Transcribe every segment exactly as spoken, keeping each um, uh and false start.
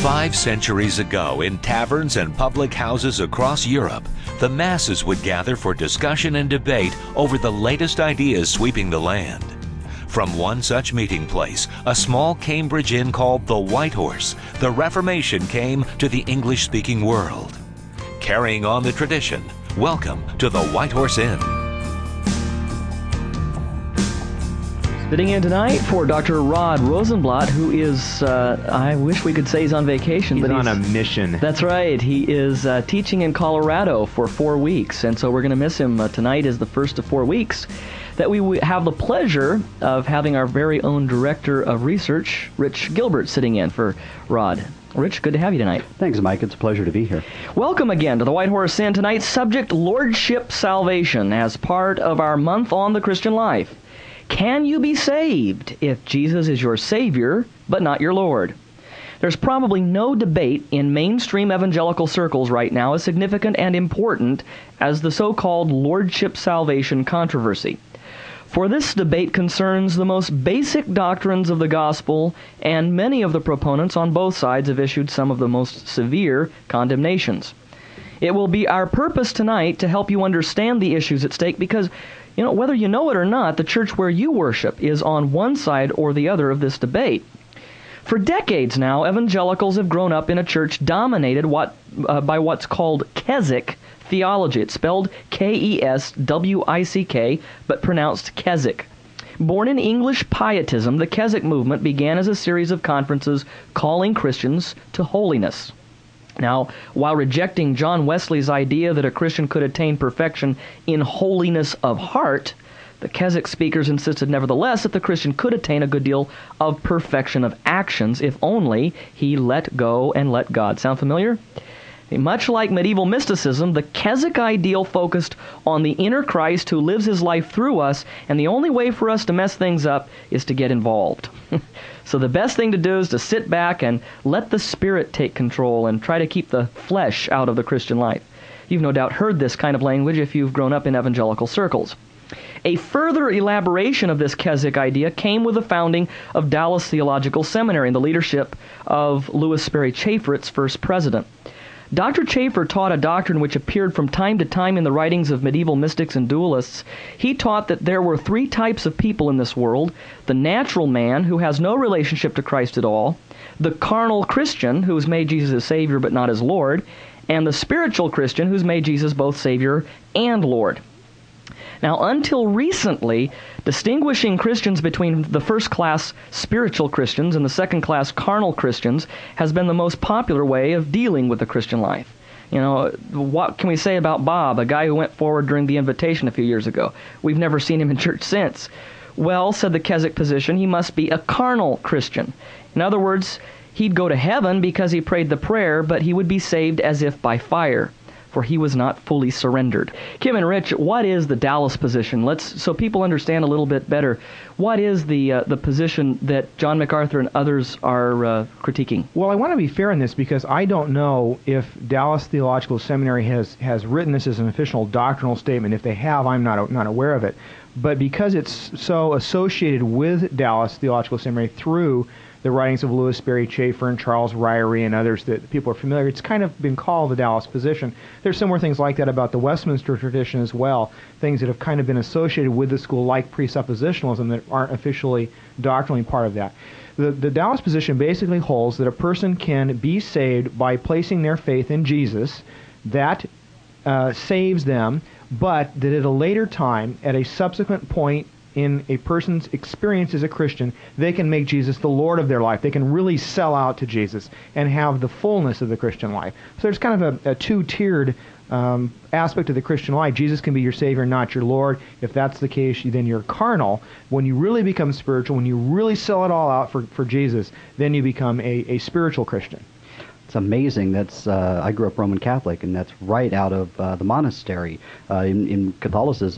Five centuries ago, in taverns and public houses across Europe, the masses would gather for discussion and debate over the latest ideas sweeping the land. From one such meeting place, a small Cambridge inn called the White Horse, the Reformation came to the English-speaking world. Carrying on the tradition, welcome to the White Horse Inn. Sitting in tonight for Doctor Rod Rosenblatt, who is, uh, I wish we could say he's on vacation. He's but on he's, a mission. That's right. He is uh, teaching in Colorado for four weeks, and so we're going to miss him. Uh, tonight is the first of four weeks that we w- have the pleasure of having our very own Director of Research, Rich Gilbert, sitting in for Rod. Rich, good to have you tonight. Thanks, Mike. It's a pleasure to be here. Welcome again to the White Horse Inn. Tonight's subject, Lordship Salvation, as part of our month on the Christian life. Can you be saved if Jesus is your Savior, but not your Lord? There's probably no debate in mainstream evangelical circles right now as significant and important as the so-called Lordship Salvation controversy. For this debate concerns the most basic doctrines of the gospel, and many of the proponents on both sides have issued some of the most severe condemnations. It will be our purpose tonight to help you understand the issues at stake because, you know, whether you know it or not, the church where you worship is on one side or the other of this debate. For decades now, evangelicals have grown up in a church dominated what, uh, by what's called Keswick theology. It's spelled K E S W I C K, but pronounced Keswick. Born in English pietism, the Keswick movement began as a series of conferences calling Christians to holiness. Now, while rejecting John Wesley's idea that a Christian could attain perfection in holiness of heart, the Keswick speakers insisted nevertheless that the Christian could attain a good deal of perfection of actions if only he let go and let God. Sound familiar? Much like medieval mysticism, the Keswick ideal focused on the inner Christ who lives his life through us, and the only way for us to mess things up is to get involved. So the best thing to do is to sit back and let the Spirit take control and try to keep the flesh out of the Christian life. You've no doubt heard this kind of language if you've grown up in evangelical circles. A further elaboration of this Keswick idea came with the founding of Dallas Theological Seminary and the leadership of Lewis Sperry Chafer, its first president. Doctor Chafer taught a doctrine which appeared from time to time in the writings of medieval mystics and dualists. He taught that there were three types of people in this world: the natural man, who has no relationship to Christ at all; the carnal Christian, who has made Jesus his Savior but not his Lord; and the spiritual Christian, who's made Jesus both Savior and Lord. Now, until recently, distinguishing Christians between the first-class spiritual Christians and the second-class carnal Christians has been the most popular way of dealing with the Christian life. You know, what can we say about Bob, a guy who went forward during the invitation a few years ago? We've never seen him in church since. Well, said the Keswick position, he must be a carnal Christian. In other words, he'd go to heaven because he prayed the prayer, but he would be saved as if by fire, for he was not fully surrendered. Kim and Rich, what is the Dallas position? Let's so people understand a little bit better. What is the uh, the position that John MacArthur and others are uh, critiquing? Well, I want to be fair in this because I don't know if Dallas Theological Seminary has, has written this as an official doctrinal statement. If they have, I'm not not aware of it. But because it's so associated with Dallas Theological Seminary through the writings of Lewis Sperry Chafer and Charles Ryrie and others that people are familiar, it's kind of been called the Dallas position. There's similar things like that about the Westminster tradition as well, things that have kind of been associated with the school like presuppositionalism that aren't officially doctrinally part of that. The, the Dallas position basically holds that a person can be saved by placing their faith in Jesus. That uh, saves them, but that at a later time, at a subsequent point in a person's experience as a Christian, they can make Jesus the Lord of their life. They can really sell out to Jesus and have the fullness of the Christian life. So there's kind of a, a two-tiered um, aspect of the Christian life. Jesus can be your Savior, not your Lord. If that's the case, then you're carnal. When you really become spiritual, when you really sell it all out for, for Jesus, then you become a, a spiritual Christian. It's amazing. That's uh, I grew up Roman Catholic, and that's right out of uh, the monastery uh, in, in Catholicism.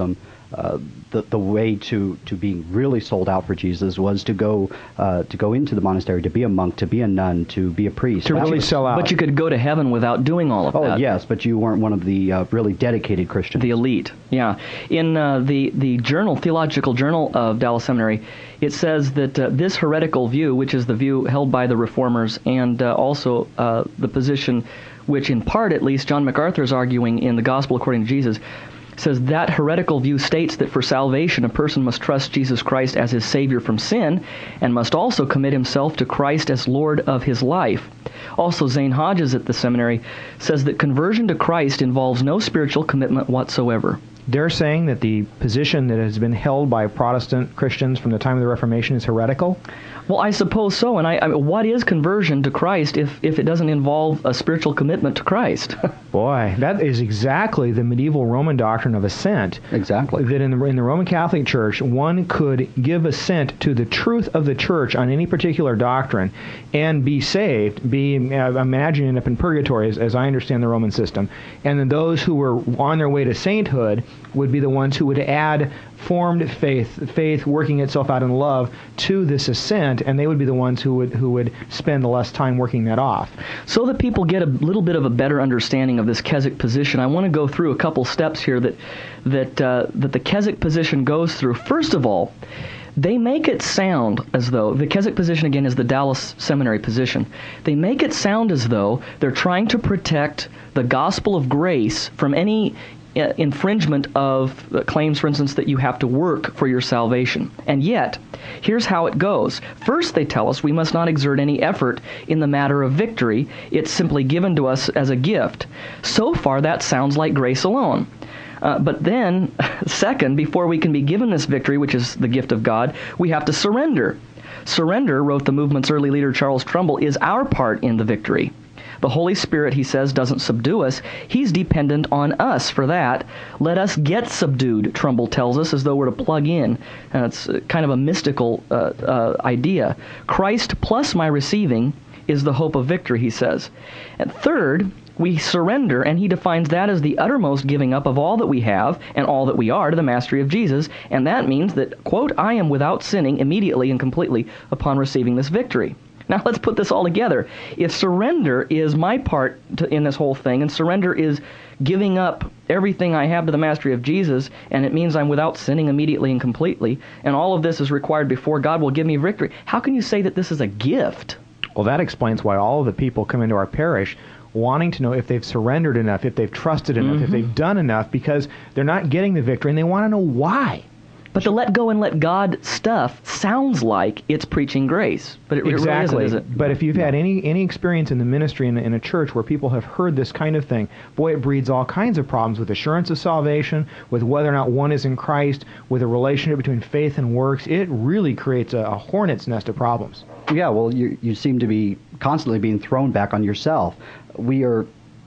uh, the the way to to being really sold out for Jesus was to go uh, to go into the monastery, to be a monk, to be a nun, to be a priest. To That really was- sell out. But you could go to heaven without doing all of Oh that. yes, but you weren't one of the uh, really dedicated Christians. The elite, yeah. In uh, the the journal, Theological Journal of Dallas Seminary, it says that uh, this heretical view, which is the view held by the Reformers, and uh, also uh, the position which in part at least John MacArthur is arguing in the Gospel According to Jesus, says that heretical view states that for salvation a person must trust Jesus Christ as his Savior from sin and must also commit himself to Christ as Lord of his life. Also, Zane Hodges at the seminary says that conversion to Christ involves no spiritual commitment whatsoever. They're saying that the position that has been held by Protestant Christians from the time of the Reformation is heretical? Well, I suppose so. And I, I what is conversion to Christ if, if it doesn't involve a spiritual commitment to Christ? Boy, that is exactly the medieval Roman doctrine of assent. Exactly. That in the, in the Roman Catholic Church, one could give assent to the truth of the Church on any particular doctrine and be saved, be uh, imagining up in purgatory, as, as I understand the Roman system. And then those who were on their way to sainthood would be the ones who would add formed faith, faith working itself out in love to this assent, and they would be the ones who would who would spend less time working that off. So that people get a little bit of a better understanding of this Keswick position, I want to go through a couple steps here that that uh, that the Keswick position goes through. First of all, they make it sound as though, the Keswick position again is the Dallas Seminary position, they make it sound as though they're trying to protect the gospel of grace from any uh, infringement of uh, claims, for instance, that you have to work for your salvation. And yet, here's how it goes. First, they tell us we must not exert any effort in the matter of victory. It's simply given to us as a gift. So far, that sounds like grace alone. Uh, but then, second, before we can be given this victory, which is the gift of God, we have to surrender. Surrender, wrote the movement's early leader Charles Trumbull, is our part in the victory. The Holy Spirit, he says, doesn't subdue us. He's dependent on us for that. Let us get subdued, Trumbull tells us, as though we're to plug in. Uh, it's kind of a mystical uh, uh, idea. Christ plus my receiving is the hope of victory, he says. And third, we surrender, and he defines that as the uttermost giving up of all that we have and all that we are to the mastery of Jesus, and that means that, quote, I am without sinning immediately and completely upon receiving this victory. Now let's put this all together. If surrender is my part to, in this whole thing, and surrender is giving up everything I have to the mastery of Jesus, and it means I'm without sinning immediately and completely, and all of this is required before God will give me victory, how can you say that this is a gift? Well, that explains why all of the people come into our parish wanting to know if they've surrendered enough, if they've trusted enough, Mm-hmm. if they've done enough, because they're not getting the victory, and they want to know why. But the let go and let God stuff sounds like it's preaching grace, but it, Exactly. it really isn't, is it? But if you've had any any experience in the ministry in, in a church where people have heard this kind of thing, boy, it breeds all kinds of problems with assurance of salvation, with whether or not one is in Christ, with a relationship between faith and works. It really creates a, a hornet's nest of problems. Yeah, well, you you seem to be constantly being thrown back on yourself. We are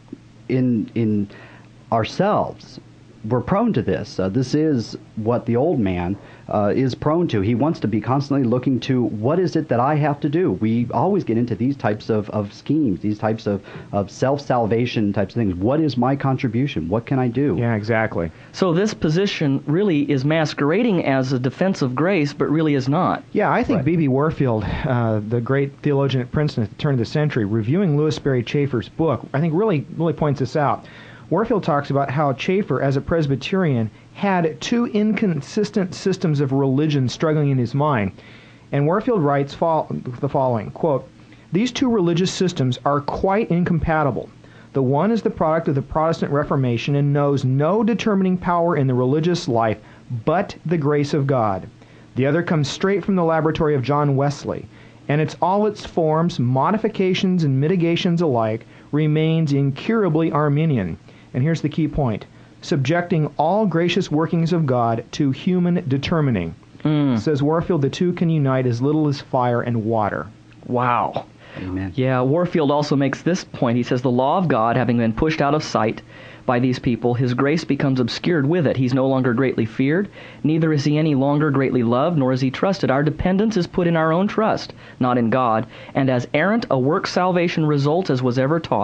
in in ourselves. We're prone to this. Uh, this is what the old man uh, is prone to. He wants to be constantly looking to what is it that I have to do. We always get into these types of, of schemes, these types of, of self-salvation types of things. What is my contribution? What can I do? Yeah, exactly. So this position really is masquerading as a defense of grace, but really is not. Yeah, I think Right. B B Warfield, uh, the great theologian at Princeton at the turn of the century, reviewing Louis Sperry Chafer's book, I think really really points this out. Warfield talks about how Chafer, as a Presbyterian, had two inconsistent systems of religion struggling in his mind. And Warfield writes fo- the following, quote, "These two religious systems are quite incompatible. The one is the product of the Protestant Reformation and knows no determining power in the religious life but the grace of God. The other comes straight from the laboratory of John Wesley, and its all its forms, modifications, and mitigations alike remains incurably Arminian." And here's the key point: subjecting all gracious workings of God to human determining. Mm. Says Warfield, the two can unite as little as fire and water. Wow. Amen. Yeah, Warfield also makes this point. He says, the law of God having been pushed out of sight by these people, his grace becomes obscured with it. He's no longer greatly feared, neither is he any longer greatly loved, nor is he trusted. Our dependence is put in our own trust, not in God, and as errant a work salvation results as was ever taught.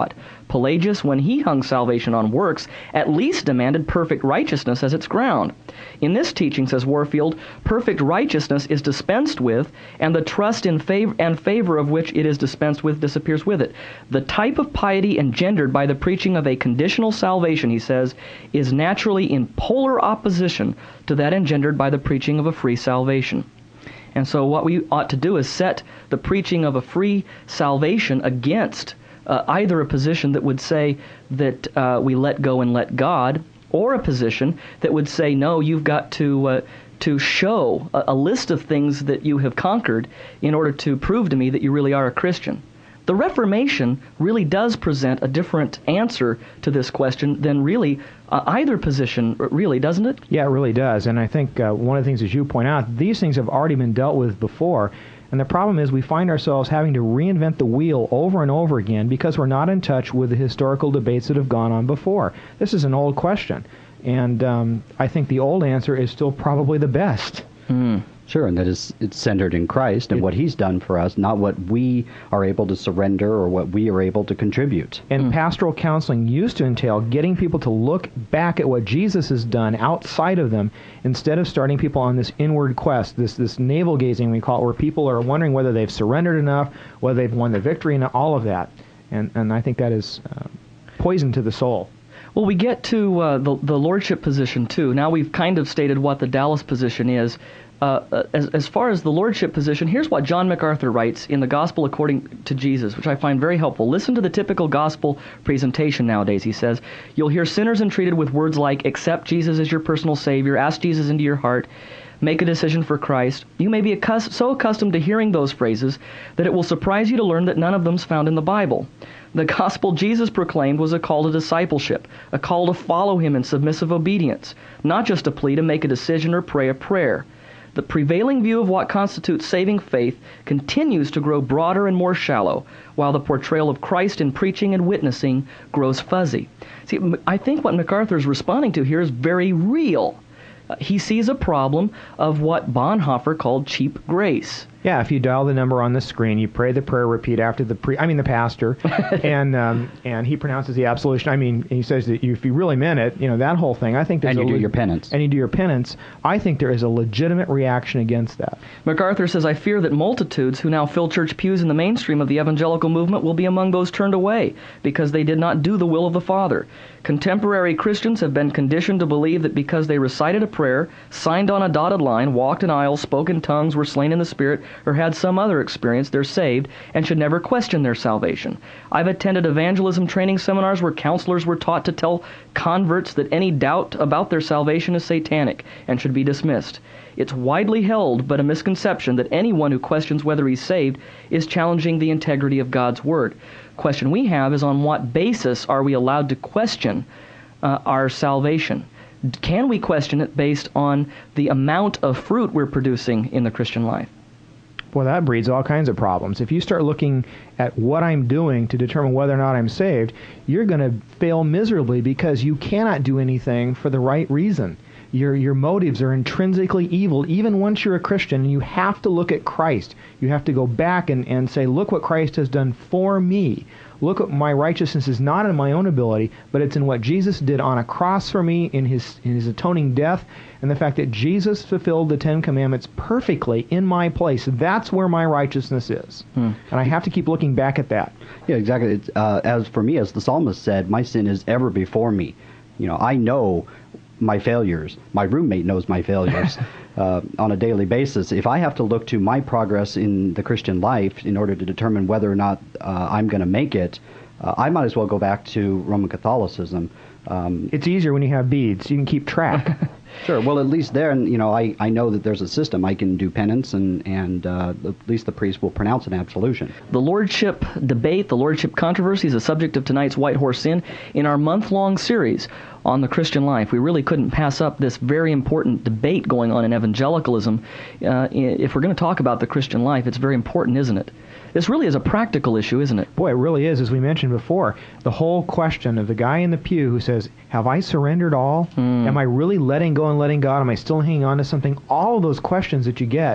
Pelagius, when he hung salvation on works, at least demanded perfect righteousness as its ground. In this teaching, says Warfield, perfect righteousness is dispensed with, and the trust in favor and favor of which it is dispensed with disappears with it. The type of piety engendered by the preaching of a conditional salvation, he says, is naturally in polar opposition to that engendered by the preaching of a free salvation. And so what we ought to do is set the preaching of a free salvation against uh, either a position that would say that uh, we let go and let God, or a position that would say, no, you've got to uh, to show a, a list of things that you have conquered in order to prove to me that you really are a Christian. The Reformation really does present a different answer to this question than really uh, either position, really, doesn't it? Yeah, it really does. And I think uh, one of the things, as you point out, these things have already been dealt with before. And the problem is we find ourselves having to reinvent the wheel over and over again because we're not in touch with the historical debates that have gone on before. This is an old question. And um, I think the old answer is still probably the best. Mm. Sure, and that is it's centered in Christ and It, what He's done for us, not what we are able to surrender or what we are able to contribute. And Mm. pastoral counseling used to entail getting people to look back at what Jesus has done outside of them instead of starting people on this inward quest, this this navel gazing we call it, where people are wondering whether they've surrendered enough, whether they've won the victory, and all of that. And and I think that is uh, poison to the soul. Well, we get to uh, the, the lordship position, too. Now we've kind of stated what the Dallas position is. Uh, as, as far as the lordship position, here's what John MacArthur writes in the Gospel According to Jesus, which I find very helpful. Listen to the typical gospel presentation nowadays, he says. You'll hear sinners entreated with words like, accept Jesus as your personal Savior, ask Jesus into your heart, make a decision for Christ. You may be accus- so accustomed to hearing those phrases that it will surprise you to learn that none of them's found in the Bible. The gospel Jesus proclaimed was a call to discipleship, a call to follow Him in submissive obedience, not just a plea to make a decision or pray a prayer. The prevailing view of what constitutes saving faith continues to grow broader and more shallow, while the portrayal of Christ in preaching and witnessing grows fuzzy. See, I think what MacArthur is responding to here is very real. Uh, he sees a problem of what Bonhoeffer called cheap grace. Yeah, if you dial the number on the screen, you pray the prayer, repeat after the pre I mean the pastor, and um, and he pronounces the absolution. I mean, he says that you, if you really meant it, you know, that whole thing. I think there's And you a do your penance. And you do your penance. I think there is a legitimate reaction against that. MacArthur says, I fear that multitudes who now fill church pews in the mainstream of the evangelical movement will be among those turned away because they did not do the will of the Father. Contemporary Christians have been conditioned to believe that because they recited a prayer, signed on a dotted line, walked an aisle, spoke in tongues, were slain in the Spirit, or had some other experience, they're saved and should never question their salvation. I've attended evangelism training seminars where counselors were taught to tell converts that any doubt about their salvation is satanic and should be dismissed. It's widely held, but a misconception, that anyone who questions whether he's saved is challenging the integrity of God's Word. Question we have is, on what basis are we allowed to question uh, our salvation? Can we question it based on the amount of fruit we're producing in the Christian life? Well, that breeds all kinds of problems. If you start looking at what I'm doing to determine whether or not I'm saved, you're going to fail miserably because you cannot do anything for the right reason. Your your motives are intrinsically evil, even once you're a Christian, and you have to look at Christ. You have to go back and, and say, look what Christ has done for me. Look at my righteousness is not in my own ability, but it's in what Jesus did on a cross for me in his in his atoning death, and the fact that Jesus fulfilled the Ten Commandments perfectly in my place. That's where my righteousness is. Hmm. And I have to keep looking back at that. Yeah, exactly. It's, uh, as for me, as the psalmist said, my sin is ever before me. You know, I know my failures. My roommate knows my failures uh, on a daily basis. If I have to look to my progress in the Christian life in order to determine whether or not uh, I'm going to make it, uh, I might as well go back to Roman Catholicism. Um, it's easier when you have beads. You can keep track. Sure. Well, at least there, you know, I, I know that there's a system. I can do penance, and, and uh, at least the priest will pronounce an absolution. The Lordship debate, the Lordship controversy, is the subject of tonight's White Horse Inn. In our month-long series on the Christian life, we really couldn't pass up this very important debate going on in evangelicalism. Uh, if we're going to talk about the Christian life, it's very important, isn't it? This really is a practical issue, isn't it? Boy, it really is, as we mentioned before. The whole question of the guy in the pew who says, have I surrendered all? Mm. Am I really letting go and letting God? Am I still hanging on to something? All of those questions that you get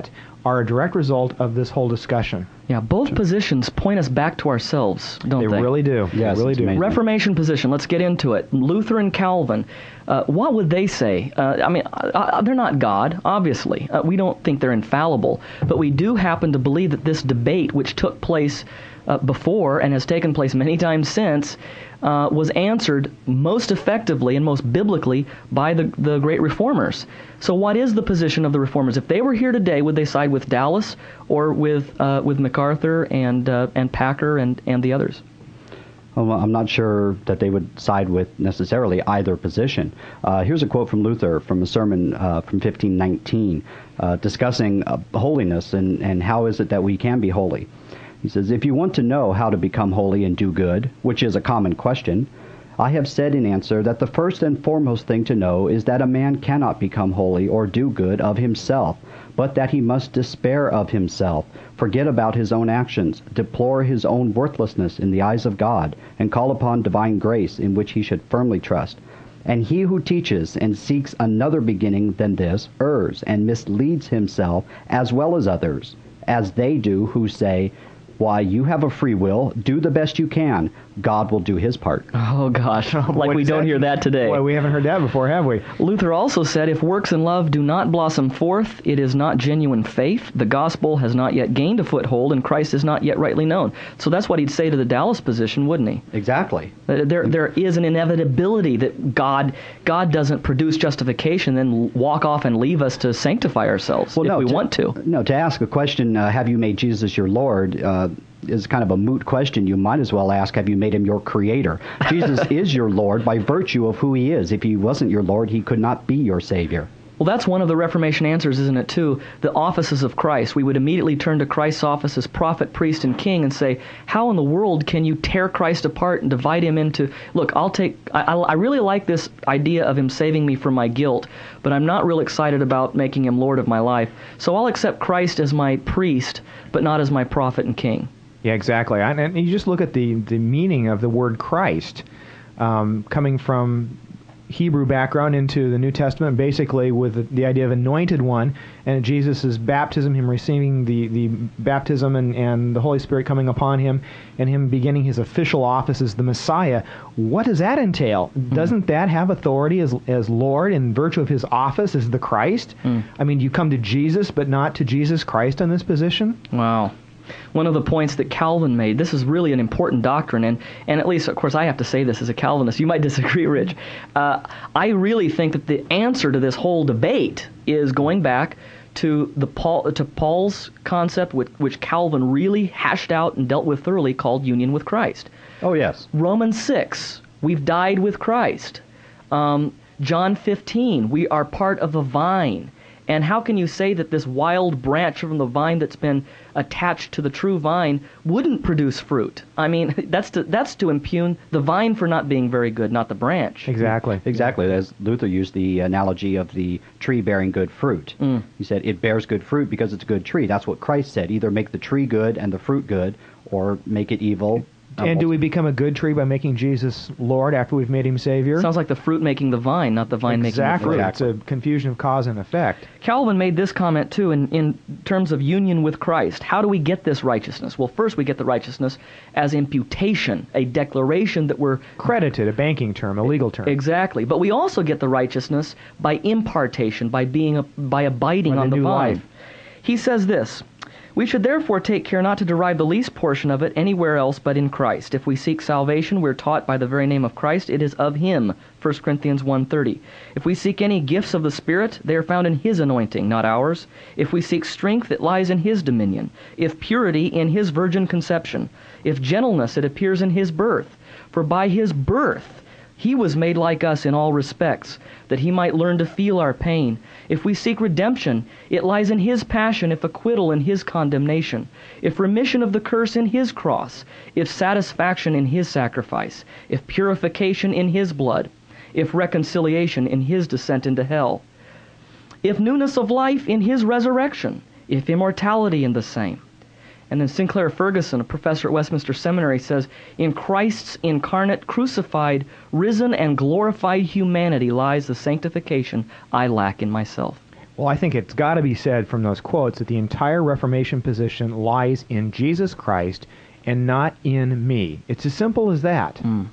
are a direct result of this whole discussion. Yeah, both positions point us back to ourselves, don't they? They really do. Yes, they really it's do. amazing. Reformation position, let's get into it. Luther and Calvin, uh, what would they say? Uh, I mean, uh, uh, they're not God, obviously. Uh, we don't think they're infallible, but we do happen to believe that this debate, which took place uh, before and has taken place many times since, uh, was answered most effectively and most biblically by the, the great reformers. So what is the position of the reformers? If they were here today, would they side with Dallas or with uh, with MacArthur and uh, and Packer and, and the others? Well, I'm not sure that they would side with necessarily either position. Uh, here's a quote from Luther from a sermon uh, from fifteen nineteen uh, discussing uh, holiness and, and how is it that we can be holy. He says, "If you want to know how to become holy and do good, which is a common question, I have said in answer that the first and foremost thing to know is that a man cannot become holy or do good of himself, but that he must despair of himself, forget about his own actions, deplore his own worthlessness in the eyes of God, and call upon divine grace in which he should firmly trust. And he who teaches and seeks another beginning than this errs and misleads himself as well as others, as they do who say, 'Why, you have a free will, do the best you can, God will do his part.'" Oh, gosh, like What we does don't that hear mean? that today. Boy, we haven't heard that before, have we? Luther also said, if works and love do not blossom forth, it is not genuine faith. The gospel has not yet gained a foothold, and Christ is not yet rightly known. So that's what he'd say to the Dallas position, wouldn't he? Exactly. Uh, There, there is an inevitability that God, God doesn't produce justification, then walk off and leave us to sanctify ourselves if we to, want to. No, to ask a question, uh, have you made Jesus your Lord, uh, is kind of a moot question. You might as well ask, have you made him your creator? Jesus is your Lord by virtue of who he is. If he wasn't your Lord, he could not be your Savior. Well, that's one of the Reformation answers, isn't it, too? The offices of Christ. We would immediately turn to Christ's office as prophet, priest, and king and say, how in the world can you tear Christ apart and divide him into... Look, I'll take... I, I really like this idea of him saving me from my guilt, but I'm not real excited about making him Lord of my life. So I'll accept Christ as my priest, but not as my prophet and king. Yeah, exactly. And, and you just look at the, the meaning of the word Christ, um, coming from Hebrew background into the New Testament, basically with the, the idea of anointed one, and Jesus' baptism, him receiving the, the baptism and, and the Holy Spirit coming upon him, and him beginning his official office as the Messiah. What does that entail? Mm. Doesn't that have authority as, as Lord in virtue of his office as the Christ? Mm. I mean, you come to Jesus, but not to Jesus Christ on this position? Wow. One of the points that Calvin made, this is really an important doctrine, and, and at least, of course, I have to say this as a Calvinist. You might disagree, Rich. Uh, I really think that the answer to this whole debate is going back to the Paul to Paul's concept, which, which Calvin really hashed out and dealt with thoroughly, called union with Christ. Oh, yes. Romans six, we've died with Christ. Um, John fifteen, we are part of the vine. And how can you say that this wild branch from the vine that's been attached to the true vine wouldn't produce fruit? I mean, that's to, that's to impugn the vine for not being very good, not the branch. Exactly. Exactly. As Luther used the analogy of the tree bearing good fruit. Mm. He said it bears good fruit because it's a good tree. That's what Christ said. Either make the tree good and the fruit good, or make it evil. And do we become a good tree by making Jesus Lord after we've made him Savior? Sounds like the fruit making the vine, not the vine exactly. making the fruit. Exactly. It's a confusion of cause and effect. Calvin made this comment, too, in, in terms of union with Christ. How do we get this righteousness? Well, first we get the righteousness as imputation, a declaration that we're... Credited, a banking term, a legal term. Exactly. But we also get the righteousness by impartation, by being a, by abiding by on the the new vine. life. He says this, "We should therefore take care not to derive the least portion of it anywhere else but in Christ. If we seek salvation, we're taught by the very name of Christ, it is of him." First Corinthians one thirty. "If we seek any gifts of the Spirit, they are found in his anointing, not ours. If we seek strength, it lies in his dominion. If purity, in his virgin conception. If gentleness, it appears in his birth. For by his birth he was made like us in all respects, that he might learn to feel our pain. If we seek redemption, it lies in his passion, if acquittal in his condemnation, if remission of the curse in his cross, if satisfaction in his sacrifice, if purification in his blood, if reconciliation in his descent into hell, if newness of life in his resurrection, if immortality in the same." And then Sinclair Ferguson, a professor at Westminster Seminary, says, "In Christ's incarnate, crucified, risen, and glorified humanity lies the sanctification I lack in myself." Well, I think it's got to be said from those quotes that the entire Reformation position lies in Jesus Christ and not in me. It's as simple as that. Mm.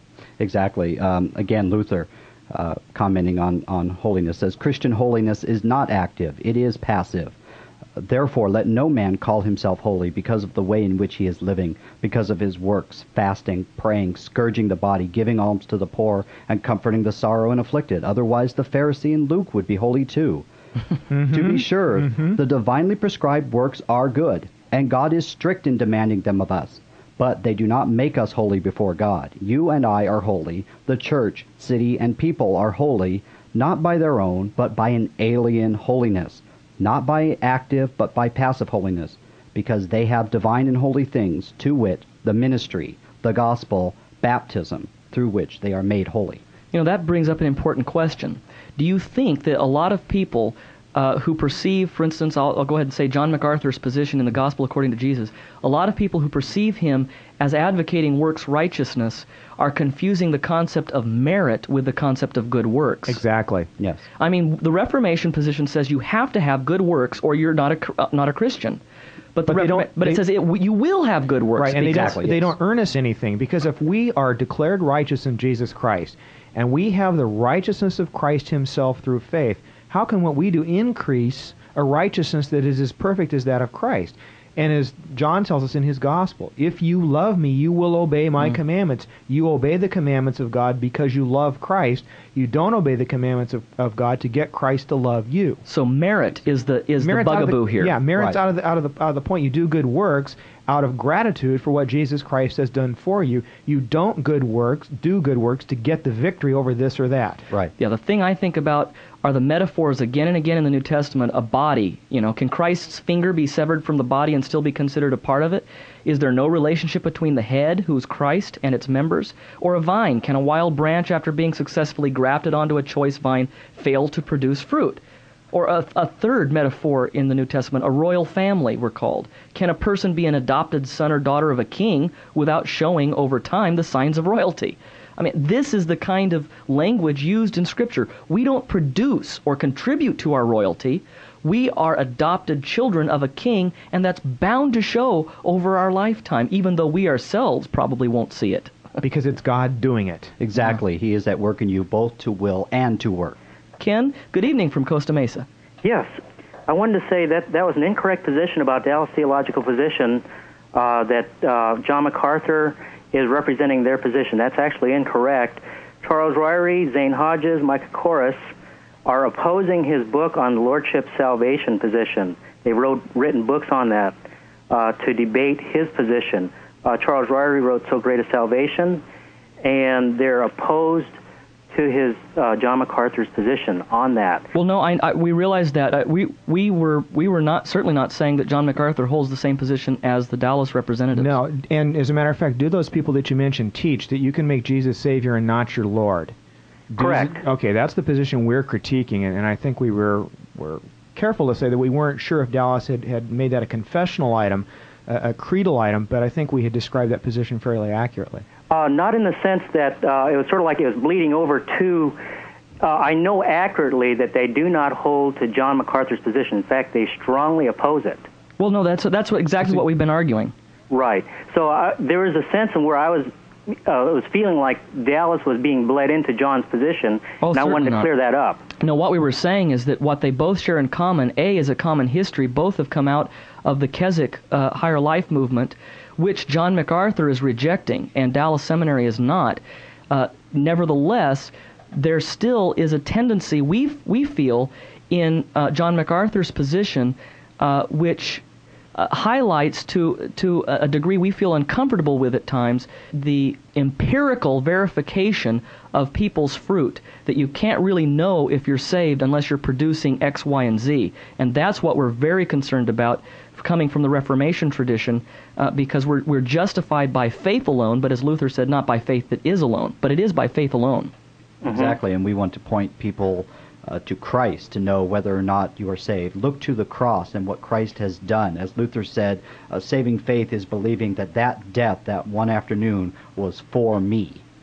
Exactly. Um, again, Luther, uh, commenting on, on holiness, says, Christian holiness is not active, it is passive. Therefore, let no man call himself holy because of the way in which he is living, because of his works, fasting, praying, scourging the body, giving alms to the poor, and comforting the sorrow and afflicted. Otherwise the Pharisee and Luke would be holy too. Mm-hmm. To be sure, mm-hmm. the divinely prescribed works are good, and God is strict in demanding them of us. But they do not make us holy before God. You and I are holy. The church, city, and people are holy, not by their own, but by an alien holiness. Not by active, but by passive holiness, because they have divine and holy things, to wit, the ministry, the gospel, baptism, through which they are made holy. You know, that brings up an important question. Do you think that a lot of people uh, who perceive, for instance, I'll, I'll go ahead and say John MacArthur's position in the Gospel According to Jesus, a lot of people who perceive him as advocating works righteousness are confusing the concept of merit with the concept of good works. Exactly. Yes. I mean, the Reformation position says you have to have good works or you're not a, uh, not a Christian. But, the but, Reforma- don't, but they, it says it, you will have good works. Right, and exactly. they, don't, yes. they don't earn us anything, because if we are declared righteous in Jesus Christ, and we have the righteousness of Christ himself through faith, how can what we do increase a righteousness that is as perfect as that of Christ? And as John tells us in his gospel, if you love me, you will obey my mm. commandments. You obey the commandments of God because you love Christ. You don't obey the commandments of, of God to get Christ to love you. So merit is the is the bugaboo the, here. Yeah, merit's right. out of the out of the out of the point. You do good works out of gratitude for what Jesus Christ has done for you. You don't good works, do good works to get the victory over this or that. Right. Yeah, the thing I think about are the metaphors again and again in the New Testament. A body, you know, can Christ's finger be severed from the body and still be considered a part of it? Is there no relationship between the head, who is Christ, and its members? Or a vine, can a wild branch, after being successfully grafted onto a choice vine, fail to produce fruit? Or a, a third metaphor in the New Testament, a royal family, we're called. Can a person be an adopted son or daughter of a king without showing over time the signs of royalty? I mean, this is the kind of language used in Scripture. We don't produce or contribute to our royalty. We are adopted children of a king, and that's bound to show over our lifetime, even though we ourselves probably won't see it. Because it's God doing it. Exactly. Yeah. He is at work in you both to will and to work. Ken, good evening from Costa Mesa. Yes. I wanted to say that that was an incorrect position about Dallas Theological Position, uh, that uh, John MacArthur is representing their position. That's actually incorrect. Charles Ryrie, Zane Hodges, Micah Corus are opposing his book on the Lordship Salvation position. They wrote written books on that uh, to debate his position. Uh, Charles Ryrie wrote So Great a Salvation, and they're opposed to his uh, John MacArthur's position on that. Well, no, I, I, we realize that uh, we we were we were not certainly not saying that John MacArthur holds the same position as the Dallas representatives. No, and as a matter of fact, do those people that you mentioned teach that you can make Jesus Savior and not your Lord? Do Correct. You, okay, that's the position we're critiquing, and, and I think we were were careful to say that we weren't sure if Dallas had, had made that a confessional item, a, a creedal item, but I think we had described that position fairly accurately. Uh, not in the sense that uh, it was sort of like it was bleeding over to, uh, I know accurately that they do not hold to John MacArthur's position. In fact, they strongly oppose it. Well, no, that's that's what, exactly what we've been arguing. Right. So uh, there was a sense in where I was uh, was feeling like Dallas was being bled into John's position, oh, and I wanted to not. clear that up. No, what we were saying is that what they both share in common, A, is a common history. Both have come out of the Keswick uh, Higher Life movement, which John MacArthur is rejecting, and Dallas Seminary is not. Uh, nevertheless, there still is a tendency, we we feel, in uh, John MacArthur's position, uh, which uh, highlights to to a degree we feel uncomfortable with at times, the empirical verification of people's fruit, that you can't really know if you're saved unless you're producing X, Y, and Z. And that's what we're very concerned about, coming from the Reformation tradition, uh, because we're we're justified by faith alone, but as Luther said, not by faith that is alone, but it is by faith alone. Mm-hmm. Exactly, and we want to point people uh, to Christ to know whether or not you are saved. Look to the cross and what Christ has done. As Luther said, uh, saving faith is believing that that death, that one afternoon, was for me.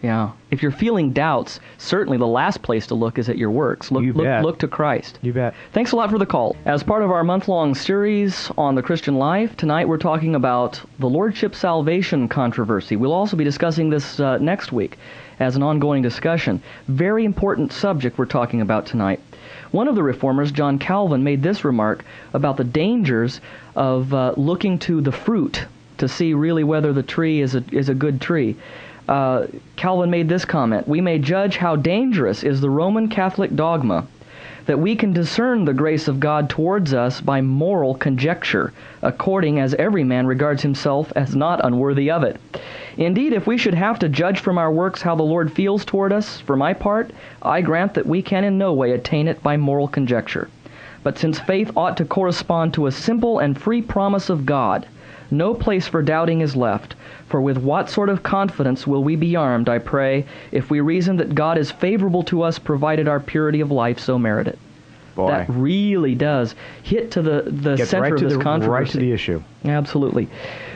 Yeah. If you're feeling doubts, certainly the last place to look is at your works. Look, You look, bet. look to Christ. You bet. Thanks a lot for the call. As part of our month-long series on the Christian life, tonight we're talking about the Lordship salvation controversy. We'll also be discussing this uh, next week as an ongoing discussion. Very important subject we're talking about tonight. One of the reformers, John Calvin, made this remark about the dangers of uh, looking to the fruit to see really whether the tree is a, is a good tree. Uh, Calvin made this comment: "We may judge how dangerous is the Roman Catholic dogma that we can discern the grace of God towards us by moral conjecture, according as every man regards himself as not unworthy of it. Indeed, if we should have to judge from our works how the Lord feels toward us, for my part, I grant that we can in no way attain it by moral conjecture. But since faith ought to correspond to a simple and free promise of God, no place for doubting is left. For with what sort of confidence will we be armed, I pray, if we reason that God is favorable to us, provided our purity of life so merit it?" Boy. That really does hit to the, the Gets center right of to this the, controversy. right to the issue. Absolutely.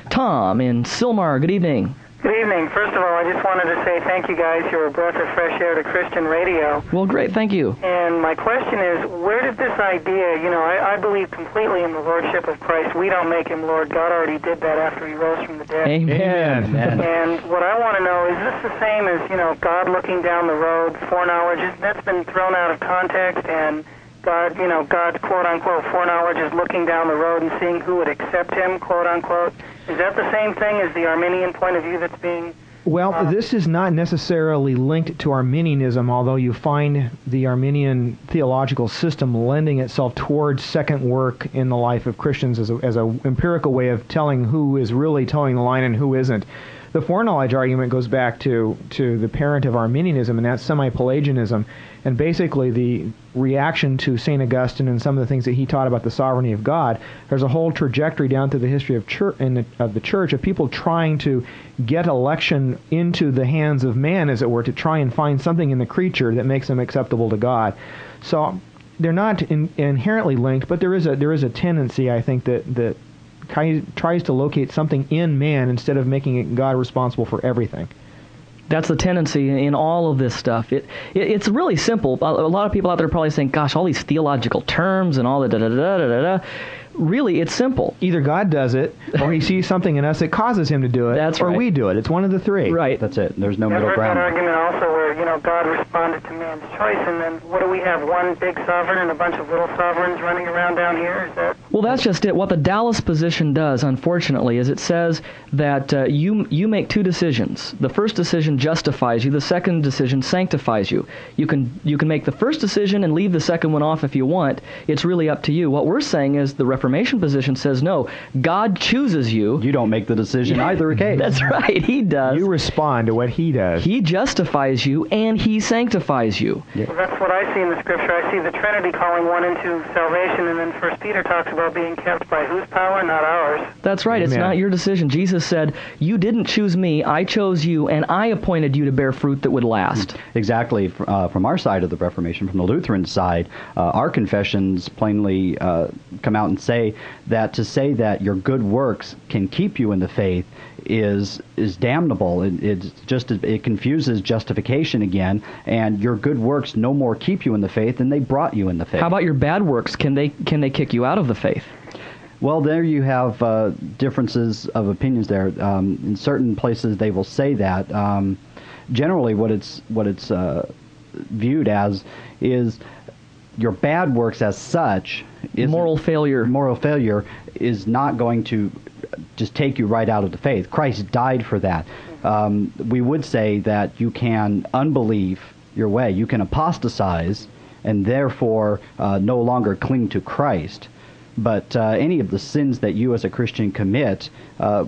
Tom in Sylmar, good evening. Good evening. First of all, I just wanted to say thank you guys. You're a breath of fresh air to Christian radio. Well, great, thank you. And my question is, where did this idea, you know, I, I believe completely in the Lordship of Christ. We don't make him Lord. God already did that after he rose from the dead. Amen. Amen. And what I want to know, is this the same as, you know, God looking down the road, foreknowledge? That's been thrown out of context, and God, you know, God, quote-unquote, foreknowledge is looking down the road and seeing who would accept him, quote-unquote. Is that the same thing as the Arminian point of view that's being... Well, uh, this is not necessarily linked to Arminianism, although you find the Arminian theological system lending itself towards second work in the life of Christians as a, as a empirical way of telling who is really towing the line and who isn't. The foreknowledge argument goes back to, to the parent of Arminianism, and that's semi-Pelagianism. And basically the reaction to Saint Augustine and some of the things that he taught about the sovereignty of God, there's a whole trajectory down through the history of, church, in the, of the church of people trying to get election into the hands of man, as it were, to try and find something in the creature that makes them acceptable to God. So they're not in, inherently linked, but there is a there is a tendency, I think, that that tries to locate something in man instead of making God responsible for everything. That's the tendency in all of this stuff. It, it It's really simple. A, a lot of people out there are probably saying, gosh, all these theological terms and all the da-da-da-da-da-da. Really, it's simple. Either God does it, or he sees something in us that causes him to do it, That's or right. we do it. It's one of the three. Right. That's it. There's no I've middle heard that ground. argument also where, you know, God responded to man's choice, and then what do we have, one big sovereign and a bunch of little sovereigns running around down here? Is that... Well, that's just it. What the Dallas position does, unfortunately, is it says that uh, you you make two decisions. The first decision justifies you. The second decision sanctifies you. You can you can make the first decision and leave the second one off if you want. It's really up to you. What we're saying is the Reformation position says no. God chooses you. You don't make the decision either case. That's right. He does. You respond to what he does. He justifies you and he sanctifies you. Well, that's what I see in the Scripture. I see the Trinity calling one into salvation, and then First Peter talks about being kept by whose power? Not ours. That's right. It's Amen. not your decision. Jesus said, you didn't choose me, I chose you, and I appointed you to bear fruit that would last. Exactly. Uh, from our side of the Reformation, from the Lutheran side, uh, our confessions plainly uh, come out and say that to say that your good works can keep you in the faith is is damnable. It, it's just it confuses justification again, and your good works no more keep you in the faith than they brought you in the faith. How about your bad works? Can they can they kick you out of the faith? Well, there you have uh, differences of opinions there. Um, in certain places, they will say that. Um, generally, what it's what it's uh, viewed as is your bad works as such. Isn't- Moral failure. Moral failure is not going to just take you right out of the faith. Christ died for that. Um, we would say that you can unbelieve your way. You can apostatize and therefore uh, no longer cling to Christ. But uh, any of the sins that you as a Christian commit, uh,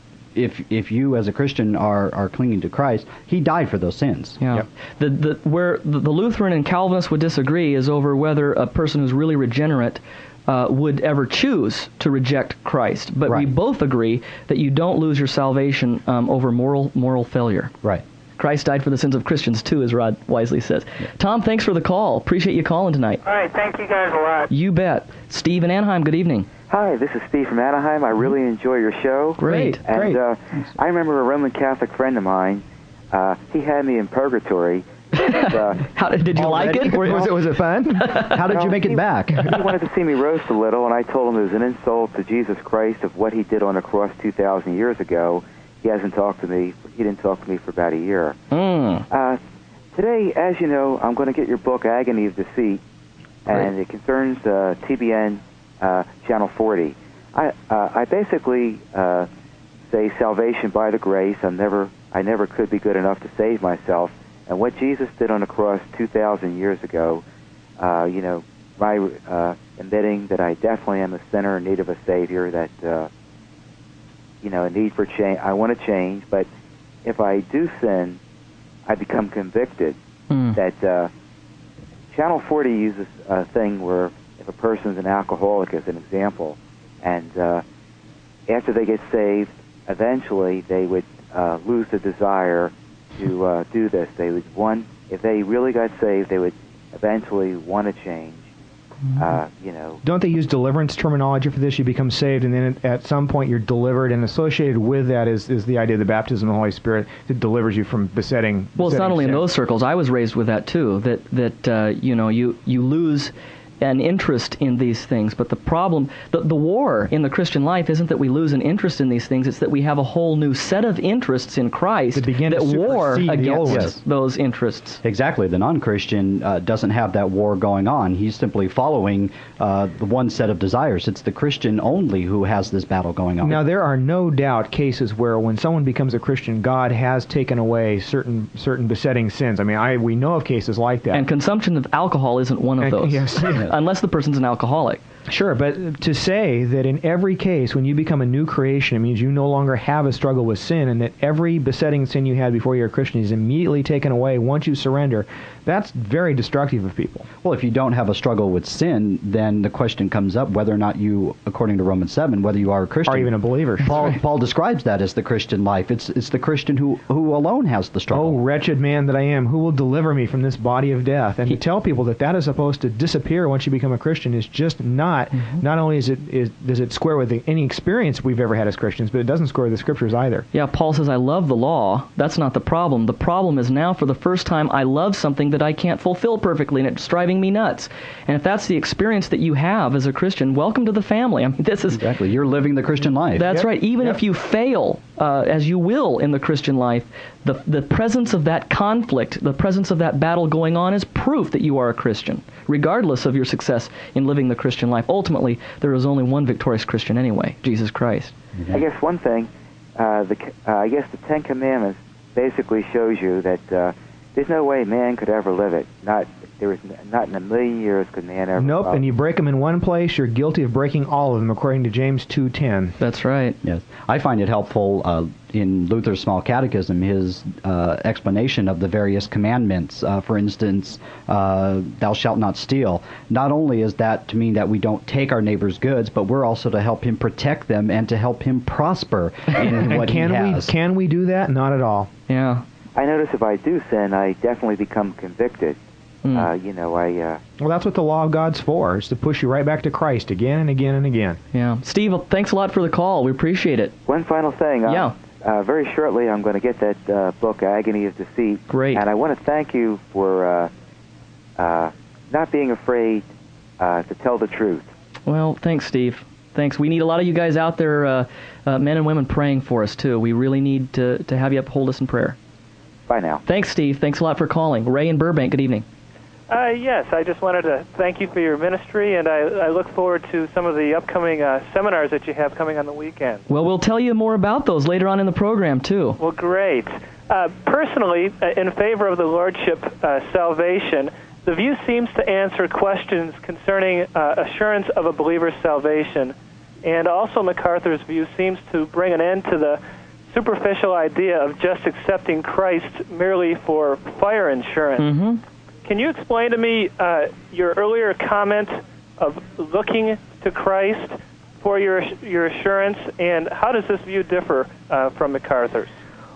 if if you as a Christian are, are clinging to Christ, he died for those sins. Yeah. Yep. The the where the, the Lutheran and Calvinists would disagree is over whether a person who's really regenerate uh, would ever choose to reject Christ. But we Right. both agree that you don't lose your salvation um, over moral moral failure. Right. Christ died for the sins of Christians too, as Rod wisely says. Tom, thanks for the call. Appreciate you calling tonight. All right, thank you guys a lot. You bet. Steve in Anaheim, good evening. Hi, this is Steve from Anaheim. I really enjoy your show. Great. And Great. uh, I remember a Roman Catholic friend of mine uh, he had me in purgatory. And, uh, How did, did you like it? Was, was it? was it fun? How did you make he, it back? He wanted to see me roast a little, and I told him it was an insult to Jesus Christ of what he did on the cross two thousand years ago. He hasn't talked to me. He didn't talk to me for about a year. Mm. Uh, today, as you know, I'm going to get your book, Agony of Deceit, and it concerns uh, T B N uh, Channel forty. I uh, I basically uh, say salvation by the grace. I never I never could be good enough to save myself. And what Jesus did on the cross two thousand years ago, uh, you know, my uh, admitting that I definitely am a sinner in need of a Savior, that, uh, you know, a need for change. I want to change, but if I do sin, I become convicted. Mm. That uh, Channel forty uses a thing where if a person's an alcoholic, as an example, and uh, after they get saved, eventually they would uh, lose the desire to uh, do this. They would one if they really got saved, they would eventually want to change. Uh, you know. Don't they use deliverance terminology for this? You become saved, and then at some point you're delivered, and associated with that is, is the idea of the baptism of the Holy Spirit that delivers you from besetting. Well, it's besetting not only sin. in those circles. I was raised with that too. That that uh, you know you you lose an interest in these things. But the problem, the, the war in the Christian life isn't that we lose an interest in these things, it's that we have a whole new set of interests in Christ that, begin that to war supersede the old against ones. those interests. Exactly. The non-Christian uh, doesn't have that war going on. He's simply following uh, the one set of desires. It's the Christian only who has this battle going on. Now, there are no doubt cases where when someone becomes a Christian, God has taken away certain certain besetting sins. I mean, I we know of cases like that. And consumption of alcohol isn't one of And- those. yes. Unless the person's an alcoholic. Sure, but to say that in every case, when you become a new creation, it means you no longer have a struggle with sin, and that every besetting sin you had before you're a Christian is immediately taken away once you surrender, that's very destructive of people. Well, if you don't have a struggle with sin, then the question comes up whether or not you, according to Romans seven, whether you are a Christian. Or even a believer. Paul, Paul describes that as the Christian life. It's it's the Christian who, who alone has the struggle. Oh, wretched man that I am, who will deliver me from this body of death? And to tell people that that is supposed to disappear once you become a Christian is just not, mm-hmm. not only is it is does it square with the, any experience we've ever had as Christians, but it doesn't square with the Scriptures either. Yeah, Paul says, I love the law. That's not the problem. The problem is now, for the first time, I love something that I can't fulfill perfectly, and it's driving me nuts. And if that's the experience that you have as a Christian, welcome to the family. I mean, this is exactly. You're living the Christian life. That's Yep. right. Even Yep. if you fail, uh, as you will in the Christian life, the the presence of that conflict, the presence of that battle going on is proof that you are a Christian, regardless of your success in living the Christian life. Ultimately, there is only one victorious Christian anyway, Jesus Christ. Mm-hmm. I guess one thing, uh, the uh, I guess the Ten Commandments basically shows you that uh, there's no way man could ever live it. Not there was n- not in a million years could man ever. Nope, follow. and you break them in one place, you're guilty of breaking all of them, according to James two ten. That's right. Yes, I find it helpful uh, in Luther's Small Catechism, his uh, explanation of the various commandments. Uh, for instance, uh, thou shalt not steal. Not only is that to mean that we don't take our neighbor's goods, but we're also to help him protect them and to help him prosper in what can he has. we can we do that? Not at all. Yeah. I notice if I do sin, I definitely become convicted. Mm. Uh, you know, I. Uh, Well, that's what the law of God's for, is to push you right back to Christ again and again and again. Yeah. Steve, thanks a lot for the call. We appreciate it. one final thing. Uh, Yeah. Uh, very shortly, I'm going to get that uh, book, Agony of Deceit. Great. And I want to thank you for uh, uh, not being afraid uh, to tell the truth. Well, thanks, Steve. Thanks. We need a lot of you guys out there, uh, uh, men and women, praying for us, too. We really need to, to have you uphold us in prayer. Bye now. Thanks, Steve. Thanks a lot for calling. Ray in Burbank, good evening. Uh, yes, I just wanted to thank you for your ministry, and I, I look forward to some of the upcoming uh, seminars that you have coming on the weekend. Well, we'll tell you more about those later on in the program, too. Well, great. Uh, personally, uh, in favor of the Lordship uh, salvation, the view seems to answer questions concerning uh, assurance of a believer's salvation, and also MacArthur's view seems to bring an end to the superficial idea of just accepting Christ merely for fire insurance. Mm-hmm. Can you explain to me uh, your earlier comment of looking to Christ for your your assurance, and how does this view differ uh, from MacArthur's?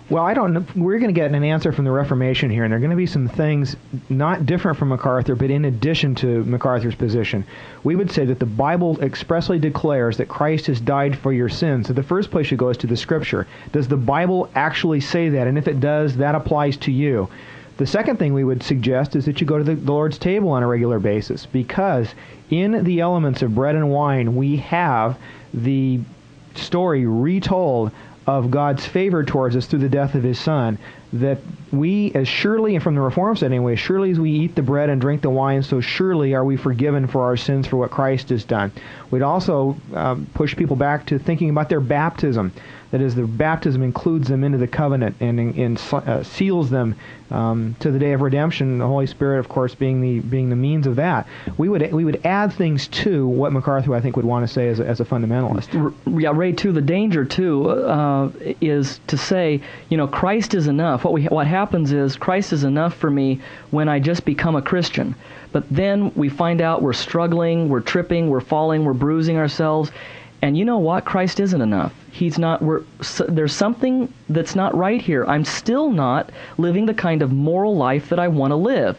Well, I don't know. We're going to get an answer from the Reformation here, and there are going to be some things not different from MacArthur, but in addition to MacArthur's position. We would say that the Bible expressly declares that Christ has died for your sins. So the first place you go is to the Scripture. Does the Bible actually say that? And if it does, that applies to you. The second thing we would suggest is that you go to the, the Lord's table on a regular basis, because in the elements of bread and wine, we have the story retold of God's favor towards us through the death of His Son, that we, as surely, and from the Reformed side anyway, surely as we eat the bread and drink the wine, so surely are we forgiven for our sins for what Christ has done. We'd also um, push people back to thinking about their baptism. That is, the baptism includes them into the covenant and, and uh, seals them um, to the day of redemption. The Holy Spirit, of course, being the being the means of that. We would we would add things to what MacArthur, I think, would want to say as a, as a fundamentalist. Yeah, Ray. Too, the danger too uh, is to say, you know, Christ is enough. What we what happens is Christ is enough for me when I just become a Christian. But then we find out we're struggling, we're tripping, we're falling, we're bruising ourselves. And you know what? Christ isn't enough. He's not. We're, so, there's something that's not right here. I'm still not living the kind of moral life that I want to live.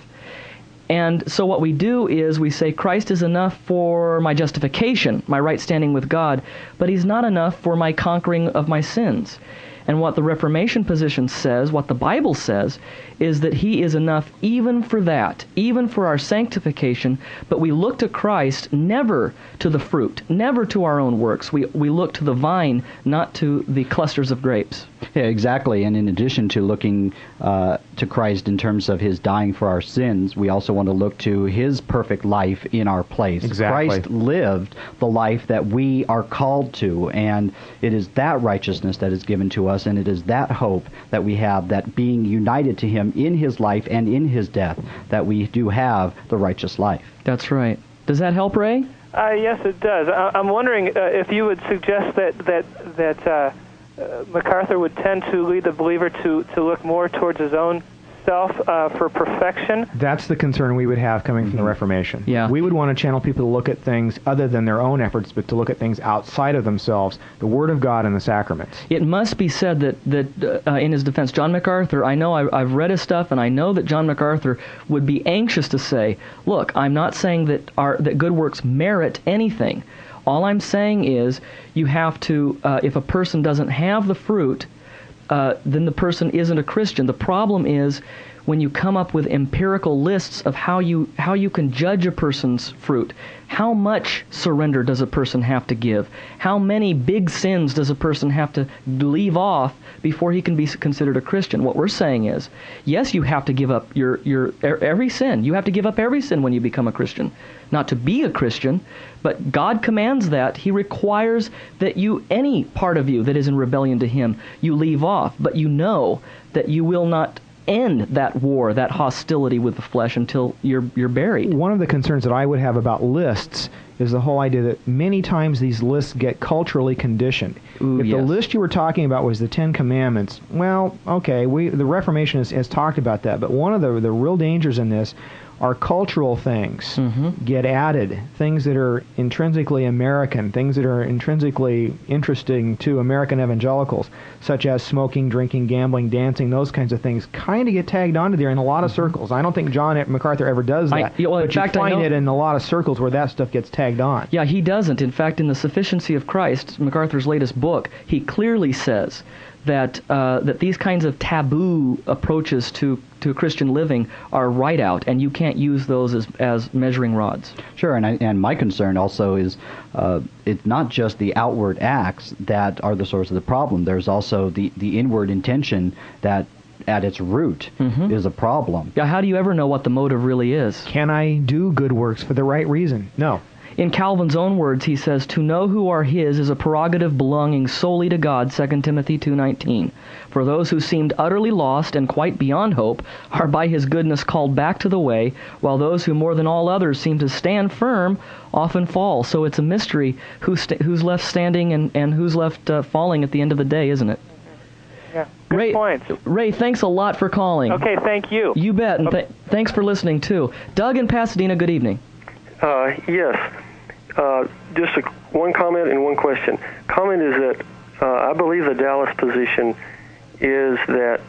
And so what we do is we say Christ is enough for my justification, my right standing with God, but He's not enough for my conquering of my sins. And what the Reformation position says, what the Bible says, is that He is enough even for that, even for our sanctification, but we look to Christ, never to the fruit, never to our own works. We we look to the vine, not to the clusters of grapes. Yeah, exactly. And in addition to looking uh, to Christ in terms of His dying for our sins, we also want to look to His perfect life in our place. Exactly. Christ lived the life that we are called to, and it is that righteousness that is given to us, and it is that hope that we have, that being united to Him in His life and in His death, that we do have the righteous life. That's right. Does that help, Ray? Uh, yes, it does. I- I'm wondering uh, if you would suggest that that that uh, uh, MacArthur would tend to lead the believer to, to look more towards his own self uh, for perfection. That's the concern we would have coming from the Reformation. Yeah. We would want to channel people to look at things other than their own efforts, but to look at things outside of themselves, the Word of God and the sacraments. It must be said that, that uh, in his defense, John MacArthur, I know I, I've read his stuff, and I know that John MacArthur would be anxious to say, look, I'm not saying that our that good works merit anything. All I'm saying is you have to, uh, if a person doesn't have the fruit, Uh, then the person isn't a Christian. The problem is when you come up with empirical lists of how you how you can judge a person's fruit. How much surrender does a person have to give? How many big sins does a person have to leave off before he can be considered a Christian? What we're saying is, yes, you have to give up your your every sin. You have to give up every sin when you become a Christian. Not to be a Christian, but God commands that. He requires that you, any part of you that is in rebellion to Him, you leave off. But you know that you will not end that war, that hostility with the flesh until you're you're buried. One of the concerns that I would have about lists is the whole idea that many times these lists get culturally conditioned. Ooh, if yes. the list you were talking about was the Ten Commandments, well, okay, we the Reformation has, has talked about that, but one of the the real dangers in this are cultural things Mm-hmm. get added, things that are intrinsically American, things that are intrinsically interesting to American evangelicals, such as smoking, drinking, gambling, dancing, those kinds of things, kind of get tagged onto there in a lot of circles. I don't think John MacArthur ever does that, I- yeah, well, in but you fact, I find know- it in a lot of circles where that stuff gets tagged on. Yeah, he doesn't. In fact, in The Sufficiency of Christ, MacArthur's latest book, he clearly says that uh, that these kinds of taboo approaches to, to Christian living are right out, and you can't use those as, as measuring rods. Sure, and I, and my concern also is uh, it's not just the outward acts that are the source of the problem. There's also the, the inward intention that at its root Mhm. is a problem. Yeah, how do you ever know what the motive really is? Can I do good works for the right reason? No. In Calvin's own words, he says, "To know who are his is a prerogative belonging solely to God," Second Timothy two nineteen. "For those who seemed utterly lost and quite beyond hope are by his goodness called back to the way, while those who more than all others seem to stand firm often fall." So it's a mystery who's, st- who's left standing and, and who's left uh, falling at the end of the day, isn't it? Yeah, good Ray, points. Ray, thanks a lot for calling. Okay, thank you. You bet, and th- thanks for listening, too. Doug in Pasadena, good evening. Uh, yes. Uh, just a, one comment and one question. Comment is that uh, I believe the Dallas position is that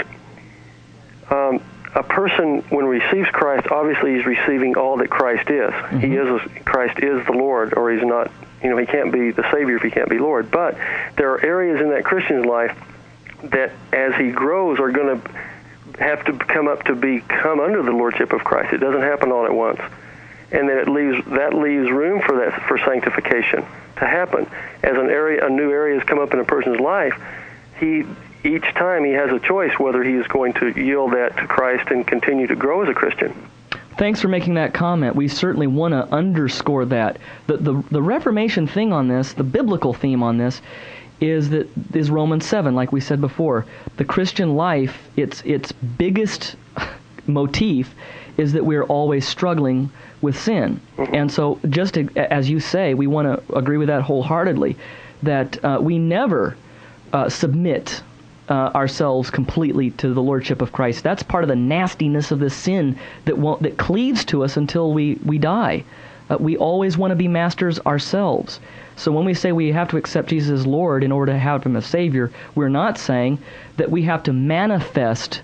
um, a person, when receives Christ, obviously he's receiving all that Christ is. Mm-hmm. He is a, Christ is the Lord, or he's not. You know, he can't be the Savior if he can't be Lord. But there are areas in that Christian's life that, as he grows, are going to have to come up to become under the lordship of Christ. It doesn't happen all at once, and then it leaves that leaves room for that for sanctification to happen. As an area, a new area has come up in a person's life, he each time he has a choice whether he is going to yield that to Christ and continue to grow as a Christian. Thanks for making that comment. We certainly want to underscore that. The, the the Reformation thing on this, the biblical theme on this, is that is Romans seven, like we said before. The Christian life, its its biggest motif is that we're always struggling with sin. Mm-hmm. And so, just to, as you say, we want to agree with that wholeheartedly, that uh, we never uh, submit Uh, ourselves completely to the lordship of Christ. That's part of the nastiness of this sin that won't, that cleaves to us until we, we die. Uh, we always want to be masters ourselves. So when we say we have to accept Jesus as Lord in order to have Him as Savior, we're not saying that we have to manifest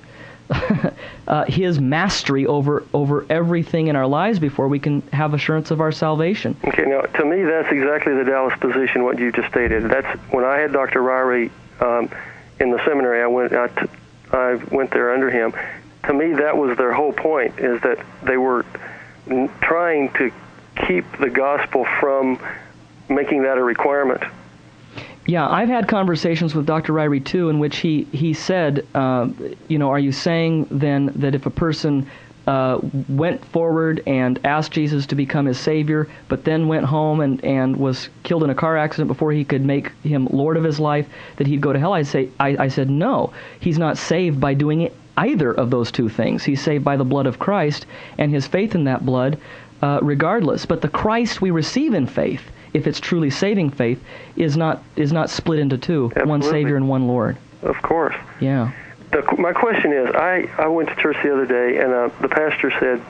uh, His mastery over over everything in our lives before we can have assurance of our salvation. Okay, now to me that's exactly the Dallas position, what you just stated. That's when I had Doctor Ryrie um, in the seminary, I went I, t- I went there under him. To me, that was their whole point, is that they were n- trying to keep the gospel from making that a requirement. Yeah, I've had conversations with Doctor Ryrie, too, in which he, he said, uh, you know, are you saying then that if a person uh, went forward and asked Jesus to become his Savior, but then went home and, and was killed in a car accident before he could make him Lord of his life, that he'd go to hell? I say, I, I said, no. He's not saved by doing it, either of those two things. He's saved by the blood of Christ and his faith in that blood, uh, regardless. But the Christ we receive in faith, if it's truly saving faith, is not is not split into two, Absolutely. One Savior and one Lord. Of course. Yeah. The, my question is, I, I went to church the other day, and uh, the pastor said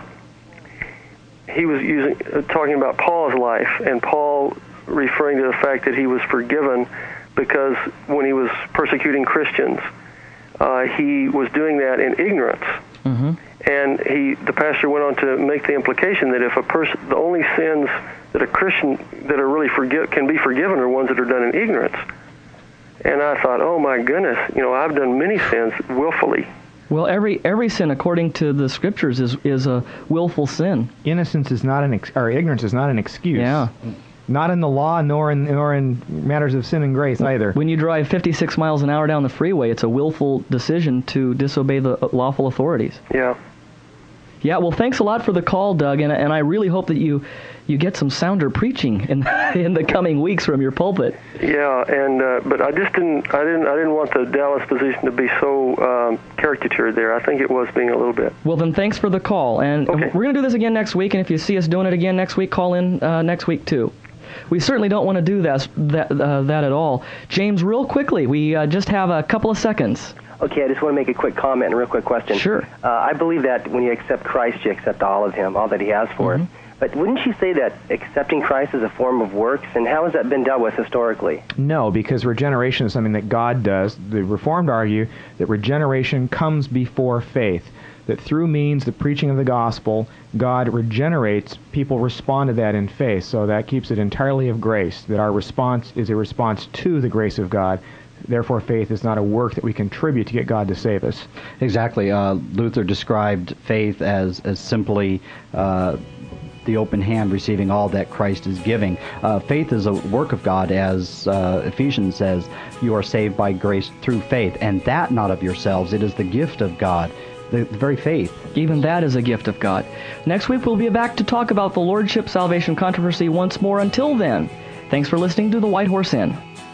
he was using uh, talking about Paul's life, and Paul referring to the fact that he was forgiven because when he was persecuting Christians, uh, he was doing that in ignorance. Mm-hmm. And he, the pastor went on to make the implication that if a person, the only sins that a Christian that are really forgive can be forgiven are ones that are done in ignorance. And I thought, oh my goodness, you know, I've done many sins willfully. Well, every every sin, according to the Scriptures, is is a willful sin. Innocence is not an ex- or ignorance is not an excuse. Yeah. Not in the law, nor in nor in matters of sin and grace either. When you drive fifty-six miles an hour down the freeway, it's a willful decision to disobey the lawful authorities. Yeah. Yeah, well, thanks a lot for the call, Doug, and and I really hope that you you get some sounder preaching in in the coming weeks from your pulpit. Yeah, and uh, but I just didn't I didn't I didn't want the Dallas position to be so um, caricatured there. I think it was being a little bit. Well, then thanks for the call, and okay. We're going to do this again next week. And if you see us doing it again next week, call in uh, next week too. We certainly don't want to do that that uh, that at all. James, real quickly, we uh, just have a couple of seconds. Okay, I just want to make a quick comment and a real quick question. Sure. Uh, I believe that when you accept Christ, you accept all of Him, all that He has for mm-hmm. us. But wouldn't you say that accepting Christ is a form of works, and how has that been dealt with historically? No, because regeneration is something that God does. The Reformed argue that regeneration comes before faith, that through means the preaching of the gospel, God regenerates, people respond to that in faith. So that keeps it entirely of grace, that our response is a response to the grace of God. Therefore, faith is not a work that we contribute to get God to save us. Exactly. Uh, Luther described faith as, as simply uh, the open hand receiving all that Christ is giving. Uh, faith is a work of God, as uh, Ephesians says, you are saved by grace through faith, and that not of yourselves. It is the gift of God, the, the very faith. Even that is a gift of God. Next week, we'll be back to talk about the Lordship Salvation controversy once more. Until then, thanks for listening to The White Horse Inn.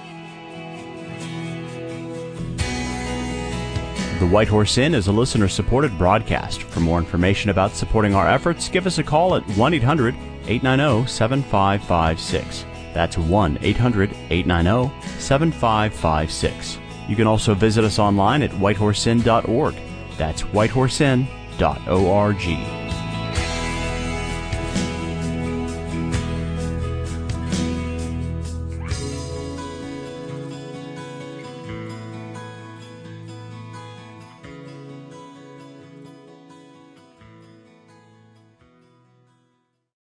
The White Horse Inn is a listener-supported broadcast. For more information about supporting our efforts, give us a call at one eight hundred, eight nine zero, seven five five six. That's one eight hundred, eight nine zero, seven five five six. You can also visit us online at white horse inn dot org. That's white horse inn dot org.